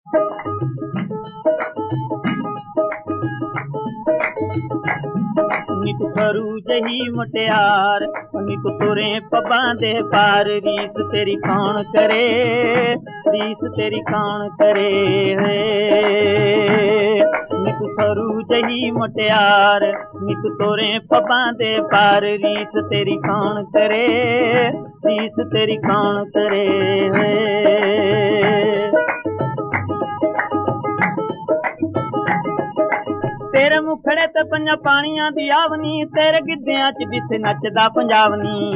ਨੀ ਤੂੰ ਖਰੂ ਜਹੀ ਮੁਟਿਆਰ, ਨੀ ਤੂੰ ਤੁਰੇ ਪੱਬਾਂ ਦੇ ਪਾਰ। ਰੀਸ ਤੇਰੀ ਕੌਣ ਕਰੇ, ਰੀਸ ਤੇਰੀ ਕੌਣ ਕਰੇ। ਨੀ ਤੂੰ ਖਰੂ ਜਹੀ ਮੁਟਿਆਰ, ਨੀ ਤੂੰ ਤੁਰੇ ਪੱਬਾਂ ਦੇ ਪਾਰ। ਰੀਸ ਤੇਰੀ ਕੌਣ ਕਰੇ, ਰੀਸ ਤੇਰੀ ਕੌਣ ਕਰੇ। ਤੇਰੇ ਮੁਖੜੇ ਤੇ ਪੰਜਾਂ ਪਾਣੀਆਂ ਦੀ ਆਵਨੀ, ਤੇਰੇ ਗਿੱਧਿਆਂ ਚ ਦਿਸੇ ਨੱਚਦਾ ਪੰਜਾਬ ਨੀ।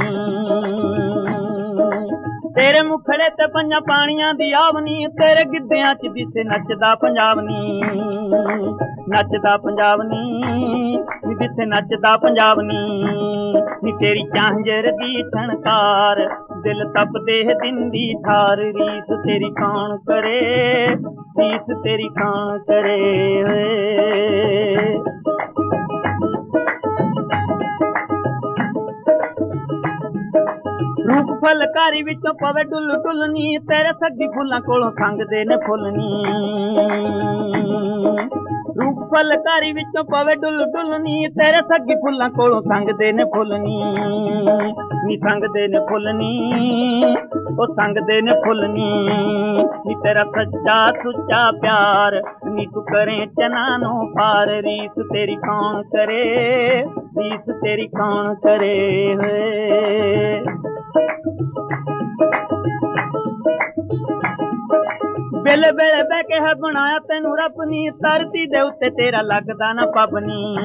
ਤੇਰੇ ਮੁਖੜੇ ਤੇ ਪੰਜਾਂ ਪਾਣੀਆਂ ਦੀ ਆਵਨੀ, ਤੇਰੇ ਗਿੱਧਿਆਂ ਚ ਦਿਸੇ ਨੱਚਦਾ ਪੰਜਾਬ ਨੀ। ਨੱਚਦਾ ਪੰਜਾਬ ਨੀ, ਦਿਸੇ ਨੱਚਦਾ ਪੰਜਾਬ ਨੀ। ਨੀ ਤੇਰੀ ਝਾਂਜਰ ਦੀ ਛਣਕਾਰ, ਦਿਲ ਤਪਦੇ ਦਿੰਦੀ ਠਾਰ। ਰੀਸ ਤੇਰੀ ਕੌਣ ਕਰੇ, ਰੀਸ ਤੇਰੀ ਕੌਣ ਕਰੇ। ਰੂਪ ਫੁਲਕਾਰੀ ਵਿੱਚੋਂ ਪਵੇ ਡੁੱਲ ਡੁੱਲ ਨੀ, ਤੇਰੇ ਸੱਗੀ ਫੁੱਲਾਂ ਕੋਲੋਂ ਸੰਗਦੇ ਨੇ ਫੁੱਲ ਨੀ। ਰੂਪ ਫੁਲਕਾਰੀ ਵਿੱਚੋਂ ਪਵੇ ਡੁੱਲ ਡੁੱਲ ਨੀ, ਤੇਰੇ ਸੱਗੀ ਫੁੱਲਾਂ ਕੋਲੋਂ ਸੰਗਦੇ ਨੇ ਫੁੱਲ ਨੀ। ਨੀ ਸੰਗਦੇ ਨੇ ਫੁੱਲ ਨੀ, ਉਹ ਸੰਗਦੇ ਨੇ ਫੁੱਲ ਨੀ। ਨੀ ਤੇਰਾ ਸੱਚਾ ਸੁੱਚਾ ਪਿਆਰ, ਨੀ ਤੂੰ ਕਰੇ ਚਨਾ ਨੂੰ ਪਾਰ। ਰੀਸ ਤੇਰੀ ਕੌਣ ਕਰੇ, ਰੀਸ ਤੇਰੀ ਕੌਣ ਕਰੇ। ਵੇਲੇ ਵੇਲੇ ਬਹਿ ਕੇ ਹੈ ਬਣਾਇਆ ਤੈਨੂੰ ਰੱਬ ਨੀ, ਧਰਤੀ ਦੇ ਉੱਤੇ ਤੇਰਾ ਲੱਗਦਾ ਨਾ ਪੱਬ ਨੀ।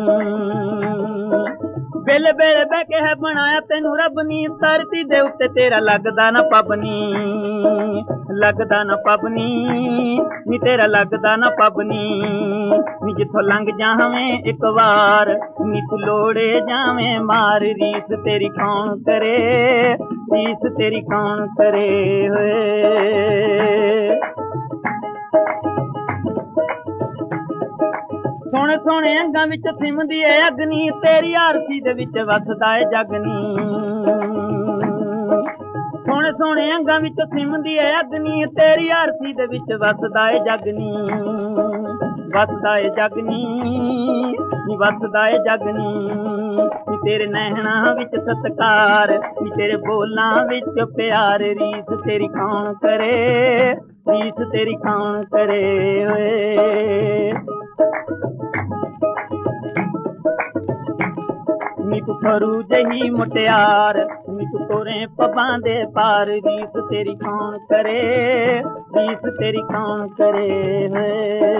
ਵੇਲੇ ਵੇਲੇ ਬਹਿ ਕੇ ਹੈ ਬਣਾਇਆ ਤੈਨੂੰ ਰੱਬ ਨੀ, ਧਰਤੀ ਦੇ ਉੱਤੇ ਤੇਰਾ ਲੱਗਦਾ ਨਾ ਪੱਬ ਨੀ। ਲੱਗਦਾ ਨਾ ਪੱਬ ਨੀ, ਨੀ ਤੇਰਾ ਲੱਗਦਾ ਨਾ ਪੱਬ ਨੀ। ਨੀ ਜਿੱਥੋਂ ਲੰਘ ਜਾਵੇਂ ਇੱਕ ਵਾਰ, ਨੀ ਤੂੰ ਲੋੜੇ ਜਾਵੇਂ ਮਾਰ। ਰੀਸ ਤੇਰੀ ਕੌਣ ਕਰੇ, ਰੀਸ ਤੇਰੀ ਕੌਣ ਕਰੇ। ਸੋਹਣੇ ਸੋਹਣੇ ਅੰਗਾਂ ਵਿੱਚ ਸਿਮਦੀ ਏ ਅਗਨੀ, ਤੇਰੀ ਆਰਤੀ ਦੇ ਵਿੱਚ ਵਸਦਾ ਏ ਜਗ ਨੀ। ਸੋਹਣੇ ਸੋਹਣੇ ਅੰਗਾਂ ਵਿੱਚ ਸਿਮਦੀ ਏ ਅਗਨੀ, ਤੇਰੀ ਆਰਤੀ ਦੇ ਵਿੱਚ ਵਸਦਾ ਏ ਜਗ ਨੀ। ਵਸਦਾ ਏ ਜਗ ਨੀ, ਵਸਦਾ ਏ ਜਗ ਨੀ। ਨੀ ਤੇਰੇ ਨੈਣਾਂ ਵਿੱਚ ਸਤਿਕਾਰ, ਨੀ ਤੇਰੇ ਬੋਲਾਂ ਵਿੱਚ ਪਿਆਰ। ਰੀਸ ਤੇਰੀ ਕੌਣ ਕਰੇ, ਰੀਸ ਤੇਰੀ ਕੌਣ ਕਰੇ। ਨੀ ਤੂੰ ਖਰੂ ਜਹੀ ਮੁਟਿਆਰ, ਨੀ ਤੂੰ ਤੁਰੇ ਪੱਬਾਂ ਦੇ ਪਾਰ। ਰੀਸ ਤੇਰੀ ਕੌਣ ਕਰੇ, ਰੀਸ ਤੇਰੀ ਕੌਣ ਕਰੇ।